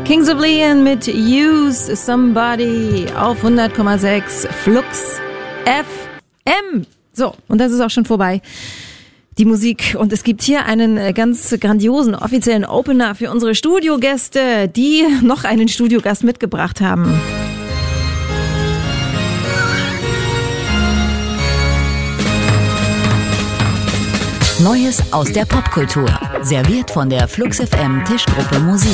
Kings of Leon mit Use Somebody auf 100,6 Flux FM. So, und das ist auch schon vorbei. Die Musik. Und es gibt hier einen ganz grandiosen offiziellen Opener für unsere Studiogäste, die noch einen Studiogast mitgebracht haben. Neues aus der Popkultur. Serviert von der Flux FM Tischgruppe Musik.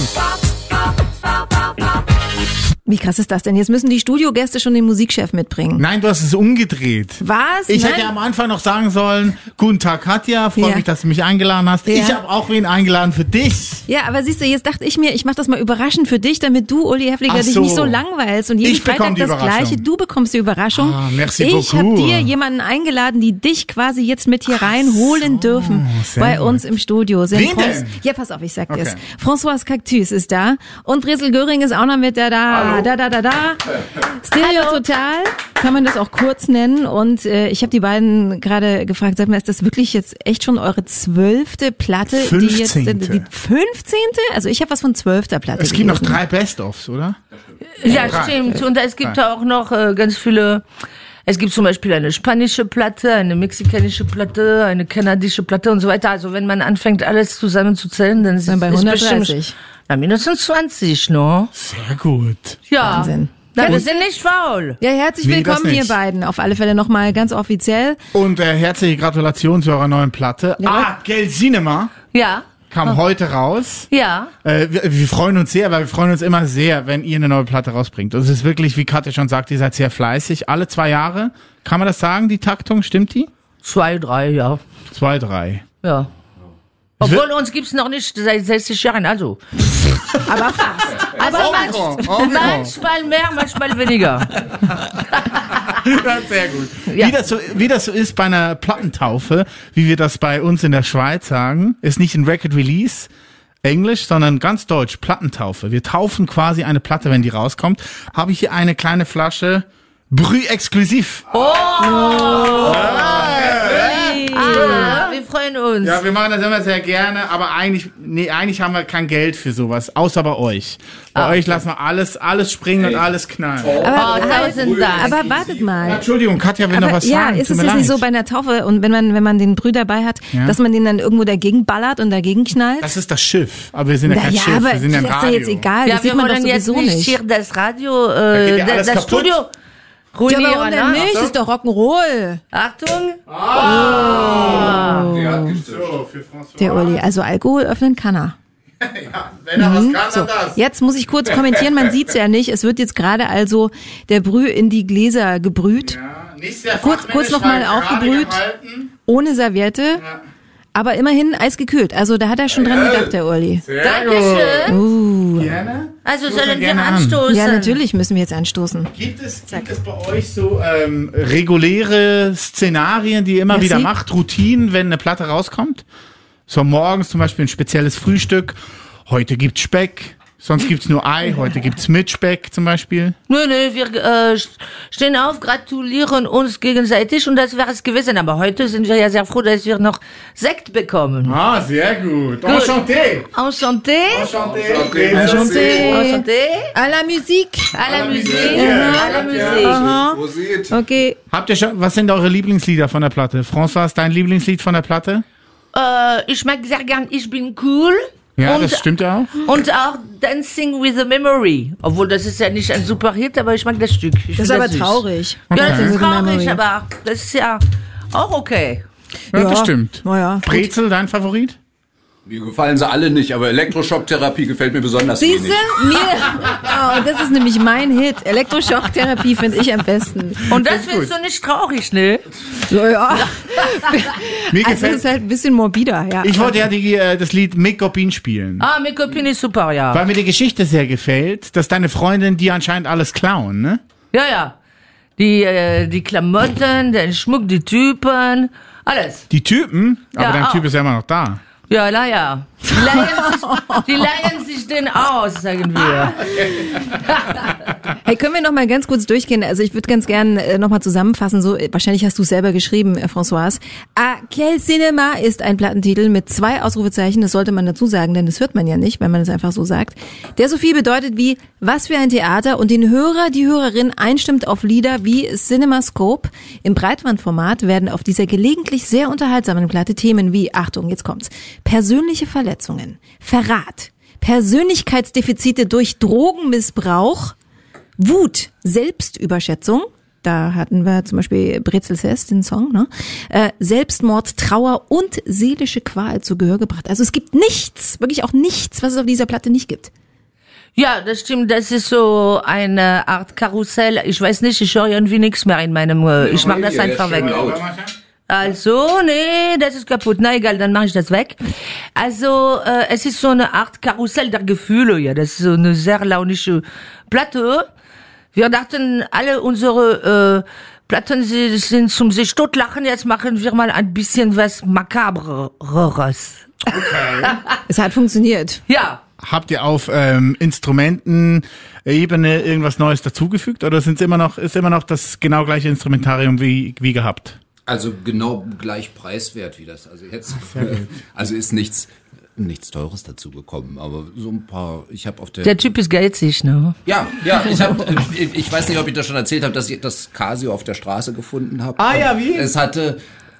Wie krass ist das denn? Jetzt müssen die Studiogäste schon den Musikchef mitbringen. Nein, du hast es umgedreht. Was? Ich Nein? hätte am Anfang noch sagen sollen, guten Tag Katja, freue mich, dass du mich eingeladen hast. Ja. Ich habe auch wen eingeladen für dich. Ja, aber siehst du, jetzt dachte ich mir, ich mache das mal überraschend für dich, damit du, Uli Heffliger, dich nicht so langweilst und jeden Ich bekomme Freitag die das Überraschung. Gleiche. Du bekommst die Überraschung. Merci ich habe beaucoup. dir jemanden eingeladen, die dich quasi jetzt mit hier reinholen dürfen sehr bei gut. uns im Studio. Wen denn? Ja, pass auf, ich sag dir's. Okay. François Cactus ist da und Bresel Göring ist auch noch mit da. Hallo. Stereo Total, kann man das auch kurz nennen. Und ich habe die beiden gerade gefragt, sag mal, ist das wirklich jetzt echt schon eure 12. Platte? 15. Die jetzt, die 15.? Also ich habe was von 12. Platte Es gibt noch gelesen. 3 Best-ofs, oder? Ja, stimmt. Und es gibt auch noch ganz viele. Es gibt zum Beispiel eine spanische Platte, eine mexikanische Platte, eine kanadische Platte und so weiter. Also wenn man anfängt, alles zusammenzuzählen, dann ist Dann bei es 130. bestimmt mindestens 20, ne? Sehr gut. Ja. Wahnsinn. Na, wir sind nicht faul. Ja, herzlich Nee, das willkommen, ihr nicht. beiden. Auf alle Fälle nochmal ganz offiziell. Und herzliche Gratulation zu eurer neuen Platte. Ja. Gel Cinema Ja. kam heute raus. Ja. Wir freuen uns sehr, weil wir freuen uns immer sehr, wenn ihr eine neue Platte rausbringt. Und es ist wirklich, wie Katja schon sagt, ihr seid sehr fleißig. Alle 2 Jahre, kann man das sagen, die Taktung, stimmt die? 2, 3, ja. 2, 3. Ja. Obwohl uns gibt's noch nicht seit 60 Jahren, also. Aber fast. Manchmal mehr, manchmal weniger. Sehr gut. Ja. Wie das so ist bei einer Plattentaufe, wie wir das bei uns in der Schweiz sagen, ist nicht ein Record Release, Englisch, sondern ganz deutsch, Plattentaufe. Wir taufen quasi eine Platte, wenn die rauskommt. Habe ich hier eine kleine Flasche Brü exklusiv. Wir freuen uns. Ja, wir machen das immer sehr gerne, aber eigentlich haben wir kein Geld für sowas, außer bei euch. Bei euch lassen wir alles springen und alles knallen. Aber, tausend Dank. aber wartet mal. Entschuldigung, Katja will noch was ja, sagen. ist Tut es mir jetzt nicht leid. so bei einer Taufe und wenn man den Brü dabei hat, Ja. dass man den dann irgendwo dagegen ballert und dagegen knallt? Das ist das Schiff, aber wir sind ja kein ja, Schiff, aber wir sind ja ein das ist Radio. ja jetzt egal, Ja, das wir sieht man doch wollen jetzt sowieso nicht nicht. hier das Radio, geht ja alles das kaputt. Studio Ja, ruinieren, warum denn ne? nicht? Das ist doch Rock'n'Roll. Achtung. So, für François. Der Uli, also Alkohol öffnen kann er. Wenn er was kann, So, dann das. jetzt muss ich kurz kommentieren, man sieht's ja nicht. Es wird jetzt gerade also der Brü in die Gläser gebrüht, Ja, nicht sehr kurz noch mal fachmännisch, gerade aufgebrüht. gehalten. ohne Serviette, aber immerhin eisgekühlt. Also da hat er schon dran gedacht, der Uli. Dankeschön. Gerne. Also Stoßen sollen wir gerne an. anstoßen? Ja, natürlich müssen wir jetzt anstoßen. Gibt es bei euch so reguläre Szenarien, die ihr immer Merci. wieder macht, Routinen, wenn eine Platte rauskommt? So morgens zum Beispiel ein spezielles Frühstück. Heute gibt's Speck, sonst gibt's nur Ei. Heute gibt's mit Speck zum Beispiel. Nö, wir stehen auf, gratulieren uns gegenseitig und das wäre es gewesen. Aber heute sind wir ja sehr froh, dass wir noch Sekt bekommen. Ah, sehr gut. Enchanté. Enchanté. Enchanté. Enchanté. À la musique. À la musique. À la musique. Prosit. Okay. Habt ihr schon, was sind eure Lieblingslieder von der Platte? François, ist dein Lieblingslied von der Platte? Ich mag sehr gern Ich bin cool. Ja, und, das stimmt ja auch. Und auch Dancing with a Memory. Obwohl, das ist ja nicht ein super Hit, aber ich mag das Stück. Ich Das ist find aber süß. traurig. Ja, das Okay. ist With a traurig, Memory. aber das ist ja auch okay. Ja, das stimmt. Naja. Brezel, dein Favorit? Mir gefallen sie alle nicht, aber Elektroschocktherapie gefällt mir besonders Siehste? wenig. Oh, das ist nämlich mein Hit. Elektroschocktherapie finde ich am besten. Und das findest du nicht traurig, ne? So, ja. Mir Also gefällt. es ist halt ein bisschen morbider, ja. Ich wollte ja das Lied Mick Gopin spielen. Ah, mit Copine ist super, ja. Weil mir die Geschichte sehr gefällt, dass deine Freundin dir anscheinend alles klauen, ne? Ja, ja. Die Klamotten, den Schmuck, die Typen, alles. Die Typen, aber Ja, dein auch. Typ ist ja immer noch da. Ja, naja. Die leihen sich den aus, sagen wir. Hey, können wir noch mal ganz kurz durchgehen? Also ich würde ganz gern noch mal zusammenfassen. So, wahrscheinlich hast du es selber geschrieben, Françoise. Quel Cinema ist ein Plattentitel mit 2 Ausrufezeichen. Das sollte man dazu sagen, denn das hört man ja nicht, wenn man es einfach so sagt. Der so viel bedeutet wie was für ein Theater und den Hörer, die Hörerin einstimmt auf Lieder wie CinemaScope. Im Breitbandformat werden auf dieser gelegentlich sehr unterhaltsamen Platte Themen wie, Achtung, jetzt kommt's, persönliche Verletzungen, Verrat, Persönlichkeitsdefizite durch Drogenmissbrauch, Wut, Selbstüberschätzung, da hatten wir zum Beispiel Brezelzest, den Song, ne? Selbstmord, Trauer und seelische Qual zu Gehör gebracht. Also es gibt nichts, wirklich auch nichts, was es auf dieser Platte nicht gibt. Ja, das stimmt, das ist so eine Art Karussell. Ich weiß nicht, ich höre irgendwie nichts mehr in meinem, ich mach das einfach weg. Also, nee, das ist kaputt. Na egal, dann mache ich das weg. Also, es ist so eine Art Karussell der Gefühle, ja, das ist so eine sehr launische Platte. Wir dachten, alle unsere Platten sind zum sich totlachen, jetzt machen wir mal ein bisschen was Makabreres. Okay. Es hat funktioniert. Ja. Habt ihr auf Instrumentenebene irgendwas Neues dazugefügt oder ist immer noch das genau gleiche Instrumentarium wie gehabt? Also genau gleich preiswert wie das. Also jetzt, also ist nichts Teures dazu gekommen, aber so ein paar. Ich habe auf der Typ ist geizig, ne? Ja. Ich weiß nicht, ob ich das schon erzählt habe, dass ich das Casio auf der Straße gefunden habe. Ah ja, wie? Es hatte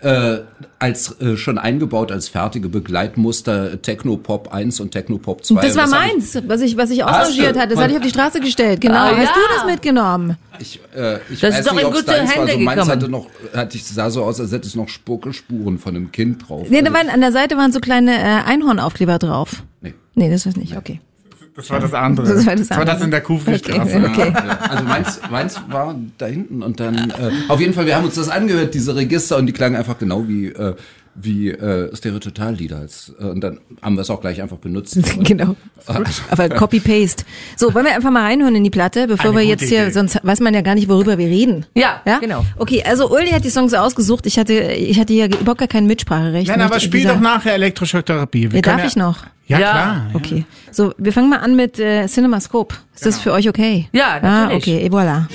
als schon eingebaut als fertige Begleitmuster Technopop 1 und Technopop 2. Das war meins, was ich ausrangiert hatte. Das hatte ich auf die Straße gestellt. Genau. Hast du das mitgenommen? Ich das weiß ist doch nicht, in ob es gute deins war. Hände So meins gekommen. sah so aus, als hätte es noch Spurspuren von einem Kind drauf. Nee, da waren, an der Seite waren so kleine Einhornaufkleber drauf. Nee, das war's nicht. Okay. Das war das andere. Das war das in der Kufrichstraße. Okay. Ja. Also meins war da hinten und dann auf jeden Fall, wir haben uns das angehört, diese Register, und die klangen einfach genau wie Stereo-Total-Lieder. Und dann haben wir es auch gleich einfach benutzt. Genau. Aber Copy-Paste. So, wollen wir einfach mal reinhören in die Platte, bevor wir jetzt hier, sonst weiß man ja gar nicht, worüber wir reden. Ja, genau. Okay, also Uli hat die Songs ausgesucht. Ich hatte hier überhaupt gar kein Mitspracherecht. Nein, aber spiel doch nachher Elektroschocktherapie. Darf ich noch? Ja, Ja. klar. Okay. So, wir fangen mal an mit CinemaScope. Ist das für euch okay? Ja, natürlich. Okay, et voilà.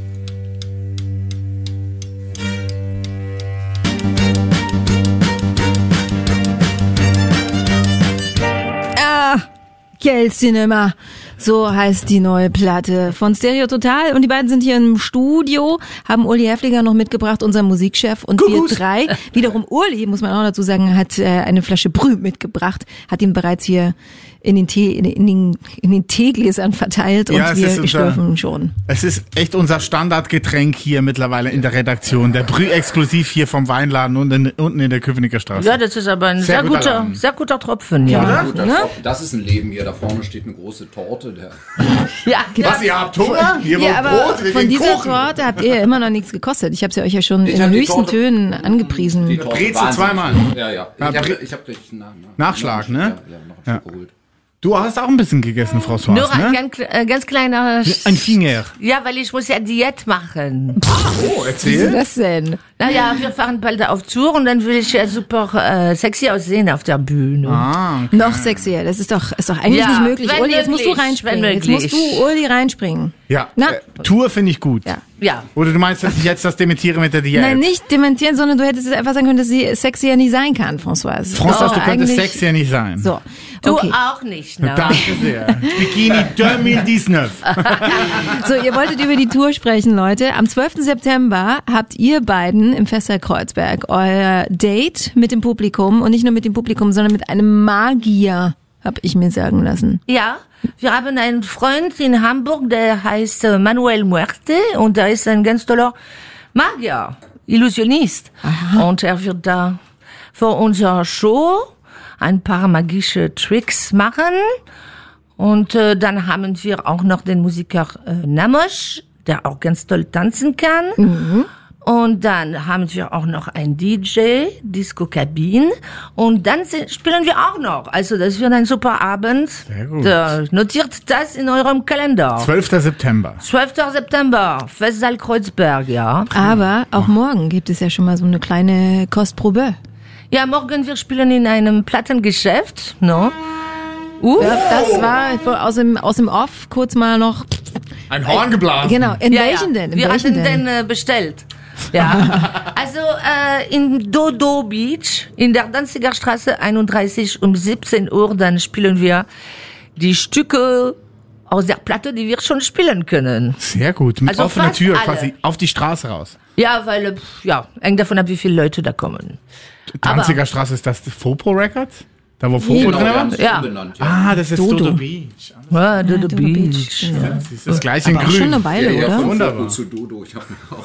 Quel Cinema. So heißt die neue Platte von Stereo Total. Und die beiden sind hier im Studio, haben Uli Häfliger noch mitgebracht, unser Musikchef. Und wir drei, wiederum Uli, muss man auch dazu sagen, hat eine Flasche Brüh mitgebracht, hat ihn bereits hier in den Teegläsern verteilt und Ja, wir schlürfen schon. Es ist echt unser Standardgetränk hier mittlerweile in der Redaktion. Der Brüh exklusiv hier vom Weinladen unten in der Köpenicker Straße. Ja, das ist aber ein sehr guter Tropfen, ja. Das ist ein Leben hier. Da vorne steht eine große Torte. Ja, Was, ihr habt Hunger? Ihr wollt aber Brot? Wir von gehen dieser kochen. Torte habt ihr ja immer noch nichts gekostet. Ich habe sie euch ja schon Ich in hab die höchsten Torte- Tönen angepriesen. Die Torte Brezel wahnsinnig. zweimal. Ja. Ja, Ich hab gleich einen Nachschlag, ne? Ja, noch ein Stück geholt. Du hast auch ein bisschen gegessen, Frau nur Schwarz, ein ne? ganz kleiner... Ein Finger. Ja, weil ich muss ja Diät machen. Oh, Was ist erzähl. das denn? Naja, wir fahren bald auf Tour und dann will ich ja super sexy aussehen auf der Bühne. Okay. Noch sexier. Das ist doch eigentlich Ja, nicht möglich. wenn Uli, jetzt musst du möglich, reinspringen. wenn Jetzt musst du, möglich. Uli, reinspringen. Ja, Na? Tour finde ich gut. Ja. Ja. Oder du meinst, dass ich jetzt das dementiere mit der Diät? Nein, nicht dementieren, sondern du hättest einfach sagen können, dass sie sexier nie sein kann, Françoise. François, du könntest eigentlich- sexier nicht sein. So. Du Okay. auch nicht, ne? Danke sehr. Bikini 2019. So, ihr wolltet über die Tour sprechen, Leute. Am 12. September habt ihr beiden im Festsaal Kreuzberg euer Date mit dem Publikum und nicht nur mit dem Publikum, sondern mit einem Magier, hab ich mir sagen lassen. Ja, wir haben einen Freund in Hamburg, der heißt Manuel Muerte und der ist ein ganz toller Magier, Illusionist. Und er wird da vor unserer Show ein paar magische Tricks machen. Und dann haben wir auch noch den Musiker Namosh, der auch ganz toll tanzen kann. Und dann haben wir auch noch einen DJ, Disco Cabin. Und dann spielen wir auch noch. Also das wird ein super Abend. Sehr gut. Notiert das in eurem Kalender. 12. September. 12. September, Festsaal Kreuzberg, ja. Aber auch morgen gibt es ja schon mal so eine kleine Kostprobe. Ja, morgen wir spielen in einem Plattengeschäft, no? Ja, das war aus dem Off kurz mal noch Ein Horn geblasen. Genau, in welchen denn? In Wir welchen hatten den bestellt. Ja, also in Dodo Beach, in der Danziger Straße 31 um 17 Uhr, dann spielen wir die Stücke aus der Platte, die wir schon spielen können. Sehr gut, mit Also offener fast Tür alle. quasi auf die Straße raus. Ja, weil, hängt davon ab, wie viele Leute da kommen. Danziger Straße, ist das Fopo Records? Da wo Fopo Genau, drin wir war? haben es Ja. umbenannt. Ja. Ah, das ist Dodo Beach. Ja, Dodo Dodo Beach. Beach. Das ist das gleiche in Aber auch schon grün. eine Weile, Ja, oder? von Wunderbar. Foto zu Dodo. Ich habe auch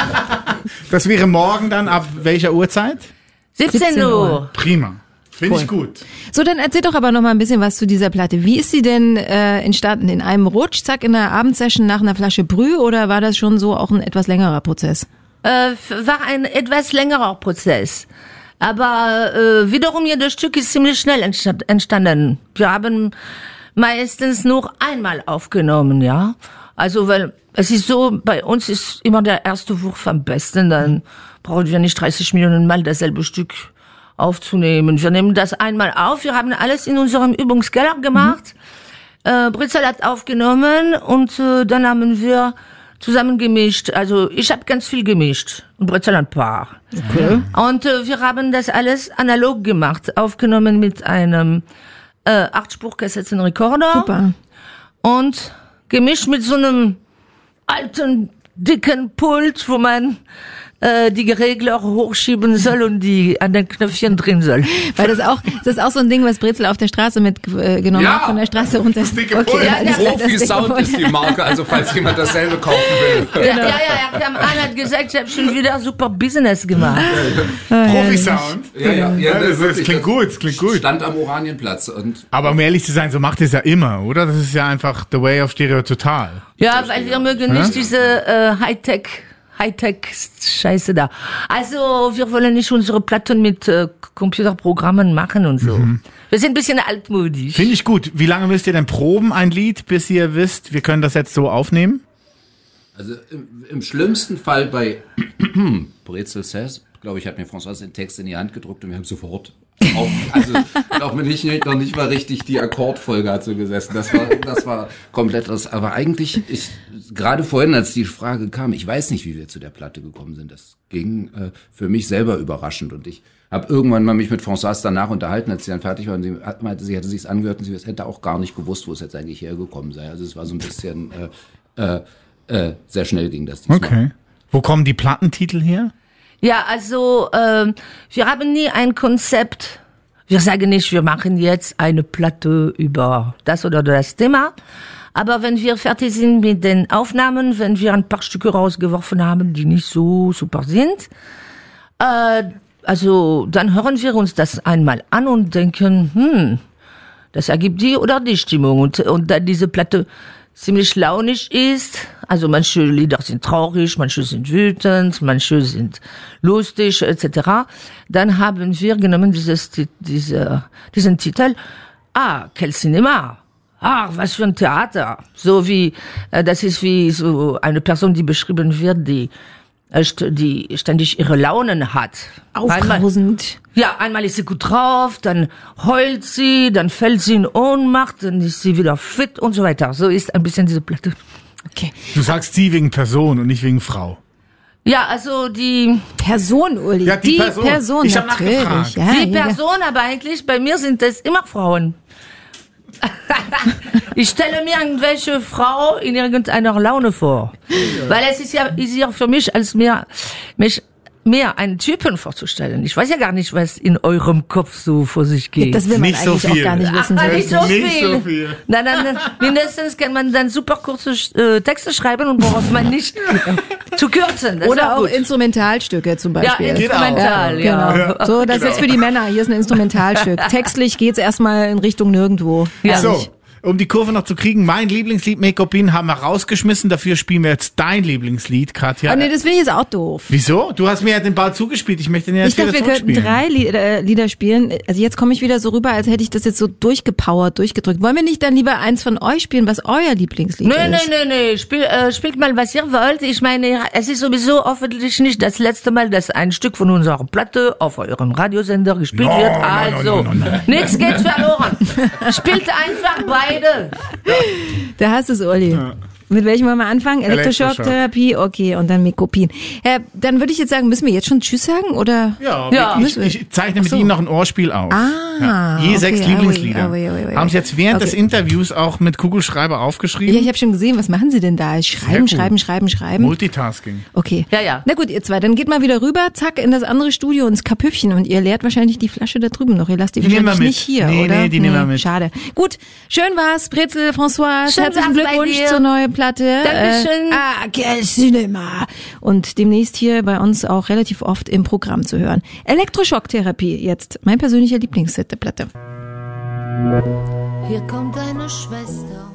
Das wäre morgen dann ab welcher Uhrzeit? 17 Uhr. Prima. Finde ich gut. So, dann erzähl doch aber noch mal ein bisschen was zu dieser Platte. Wie ist sie denn entstanden? In einem Rutsch, zack, in einer Abendsession nach einer Flasche Brüh, oder war das schon so auch ein etwas längerer Prozess? War ein etwas längerer Prozess. Aber wiederum jedes Stück ist ziemlich schnell entstanden. Wir haben meistens nur einmal aufgenommen, ja. Also, weil es ist so, bei uns ist immer der erste Wurf am besten, dann brauchen wir nicht 30 Millionen Mal dasselbe Stück aufzunehmen. Wir nehmen das einmal auf, wir haben alles in unserem Übungskeller gemacht. Britzel hat aufgenommen und dann haben wir zusammen gemischt. Also ich habe ganz viel gemischt und Britzel ein paar. Okay. Und wir haben das alles analog gemacht, aufgenommen mit einem 8-Spur-Kassettenrekorder. Super. Und gemischt mit so einem alten, dicken Pult, wo man die Regler hochschieben soll und die an den Knöpfchen drin soll. Weil das ist auch so ein Ding, was Brezel auf der Straße mitgenommen Ja, hat, von der Straße runter. das dicke Pult. Ja, das Profi dicke Sound Pult. ist die Marke, also falls jemand dasselbe kaufen will. Ja, er kam an, hat gesagt, ich habe schon wieder super Business gemacht. Profi-Sound. Ja, Das klingt gut, das klingt gut. Stand am Oranienplatz und Aber um ehrlich zu sein, so macht ihr es ja immer, oder? Das ist ja einfach the way of Stereo Total. Ja, weil wir mögen nicht diese Hightech-Scheiße da. Also wir wollen nicht unsere Platten mit Computerprogrammen machen und so. Wir sind ein bisschen altmodisch. Finde ich gut. Wie lange müsst ihr denn proben, ein Lied, bis ihr wisst, wir können das jetzt so aufnehmen? also im schlimmsten Fall bei Brezel Says, glaube ich, hat mir François den Text in die Hand gedrückt und wir haben sofort also auch noch nicht mal richtig die Akkordfolge hat so gesessen. Das war komplett das. Aber eigentlich, gerade vorhin, als die Frage kam, ich weiß nicht, wie wir zu der Platte gekommen sind. Das ging für mich selber überraschend und ich habe irgendwann mal mich mit François danach unterhalten, als sie dann fertig war und sie meinte, sie hätte sich's angehört und sie hätte auch gar nicht gewusst, wo es jetzt eigentlich hergekommen sei. Also es war so ein bisschen sehr schnell ging das diesmal. Okay. Wo kommen die Plattentitel her? Ja, also wir haben nie ein Konzept. Wir sagen nicht, wir machen jetzt eine Platte über das oder das Thema. Aber wenn wir fertig sind mit den Aufnahmen, wenn wir ein paar Stücke rausgeworfen haben, die nicht so super sind, also dann hören wir uns das einmal an und denken, das ergibt die oder die Stimmung. Und da diese Platte ziemlich launig ist, also manche Lieder sind traurig, manche sind wütend, manche sind lustig, etc. Dann haben wir genommen diesen Titel, quel Cinema. Was für ein Theater. So wie, das ist wie so eine Person, die beschrieben wird, die ständig ihre Launen hat. Aufbrausend. Einmal ist sie gut drauf, dann heult sie, dann fällt sie in Ohnmacht, dann ist sie wieder fit und so weiter. So ist ein bisschen diese Platte. Okay. Du sagst sie wegen Person und nicht wegen Frau. Ja, also die Person, Uli. Ja, die Person. Ich hab natürlich. nachgefragt. Ja, die Person, aber eigentlich bei mir sind es immer Frauen. Ich stelle mir irgendwelche Frau in irgendeiner Laune vor. Weil es ist ja easier für mich, als mich mehr einen Typen vorzustellen. Ich weiß ja gar nicht, was in eurem Kopf so vor sich geht. Das will man Nicht so eigentlich viel. auch gar nicht wissen. Nicht so Nicht viel. so viel. Nein, mindestens kann man dann super kurze Texte schreiben und braucht man nicht zu kürzen. Das ist Oder auch gut. Instrumentalstücke zum Ja, Beispiel. instrumental, ja. Ja. So, das ist jetzt für die Männer. Hier ist ein Instrumentalstück. Textlich geht's erstmal in Richtung nirgendwo. Ja. So, um die Kurve noch zu kriegen, mein Lieblingslied Make-up In haben wir rausgeschmissen. Dafür spielen wir jetzt dein Lieblingslied, Katja. Oh nee, das finde ich jetzt auch doof. Wieso? Du hast mir ja den Ball zugespielt. Ich möchte den jetzt Ich dachte, wieder wir könnten zurückspielen. 3 Lieder spielen. Also jetzt komme ich wieder so rüber, als hätte ich das jetzt so durchgepowert, durchgedrückt. Wollen wir nicht dann lieber eins von euch spielen, was euer Lieblingslied ist? Nee. Spielt mal, was ihr wollt. Ich meine, es ist sowieso hoffentlich nicht das letzte Mal, dass ein Stück von unserer Platte auf eurem Radiosender gespielt wird. Also, nichts geht verloren. Spielt einfach beide. Da hast du es, Uli. Ja. Mit welchem wollen wir anfangen? Elektroschocktherapie, okay, und dann Mekopin. Dann würde ich jetzt sagen, müssen wir jetzt schon Tschüss sagen, oder? Ja. Ich zeichne mit Ihnen noch ein Ohrspiel auf. Je 6 Lieblingslieder. Haben Sie jetzt während des Interviews auch mit Kugelschreiber aufgeschrieben? Ja, ich habe schon gesehen, was machen Sie denn da? Schreiben. Multitasking. Okay. Ja. Na gut, ihr zwei, dann geht mal wieder rüber, zack, in das andere Studio, ins Kapüffchen, und ihr leert wahrscheinlich die Flasche da drüben noch. Ihr lasst die wahrscheinlich nicht hier, oder? Nee, die nehmen wir mit. Schade. Gut, schön war's, Brezel, François, Schön herzlichen war's bei Glückwunsch dir. zur neuen Platte. Dankeschön. Quel Cinema. Und demnächst hier bei uns auch relativ oft im Programm zu hören. Elektroschocktherapie, jetzt mein persönlicher Lieblingsset der Platte. Hier kommt deine Schwester.